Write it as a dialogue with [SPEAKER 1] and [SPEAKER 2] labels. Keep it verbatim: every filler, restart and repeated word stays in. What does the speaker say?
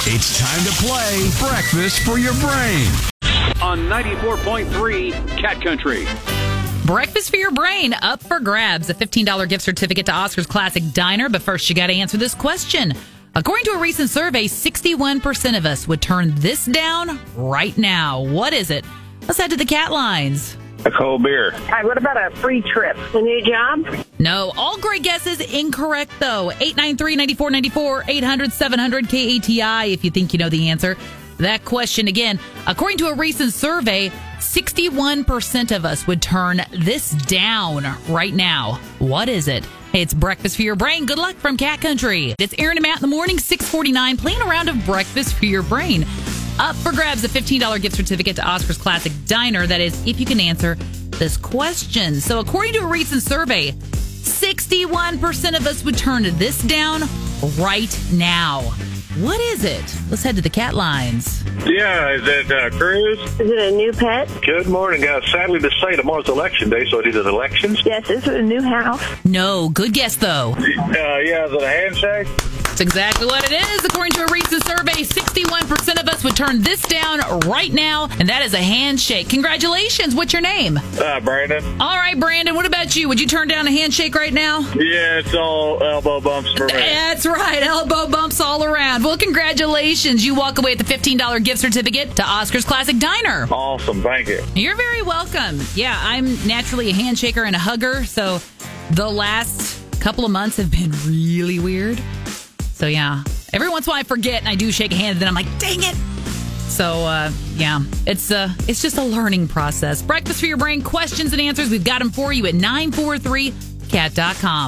[SPEAKER 1] It's time to play Breakfast for Your Brain
[SPEAKER 2] on ninety-four point three Cat Country.
[SPEAKER 3] Breakfast for Your Brain, up for grabs. A fifteen dollars gift certificate to Oscar's Classic Diner. But first, you got to answer this question. According to a recent survey, sixty-one percent of us would turn this down right now. What is it? Let's head to the cat lines.
[SPEAKER 4] A cold beer.
[SPEAKER 5] Hi, what about a free trip? A new job?
[SPEAKER 3] No, all great guesses incorrect, though. eight nine three, nine four nine four, eight hundred, seven hundred, K A T I if you think you know the answer. That question again, according to a recent survey, sixty-one percent of us would turn this down right now. What is it? Hey, it's Breakfast for Your Brain. Good luck from Cat Country. It's Aaron and Matt in the morning, six forty-nine, playing a round of Breakfast for Your Brain. Up for grabs, a fifteen dollars gift certificate to Oscar's Classic Diner. That is, if you can answer this question. So according to a recent survey, sixty-one percent of us would turn this down right now. What is it? Let's head to the cat lines.
[SPEAKER 4] Yeah, is it uh, Cruz?
[SPEAKER 5] Is it a new pet?
[SPEAKER 4] Good morning, guys. Sadly to say, tomorrow's election day, so it is elections.
[SPEAKER 5] Yes, is it a new house?
[SPEAKER 3] No, good guess though.
[SPEAKER 4] Uh, yeah, is it a handshake?
[SPEAKER 3] That's exactly what it is. According to a recent survey, sixty-one percent of us would turn this down right now, and that is a handshake. Congratulations. What's your name?
[SPEAKER 4] Uh, Brandon.
[SPEAKER 3] All right, Brandon, what about you? Would you turn down a handshake right now?
[SPEAKER 4] Yeah, it's all elbow bumps for me.
[SPEAKER 3] That's right. Elbow bumps all around. Well, congratulations. You walk away with the fifteen dollars gift certificate to Oscar's Classic Diner.
[SPEAKER 4] Awesome. Thank you.
[SPEAKER 3] You're very welcome. Yeah, I'm naturally a handshaker and a hugger, so the last couple of months have been really weird. So, yeah, every once in a while I forget and I do shake a hand and then I'm like, dang it. So, uh, yeah, it's uh, it's just a learning process. Breakfast for Your Brain, questions and answers. We've got them for you at nine four three cat dot com.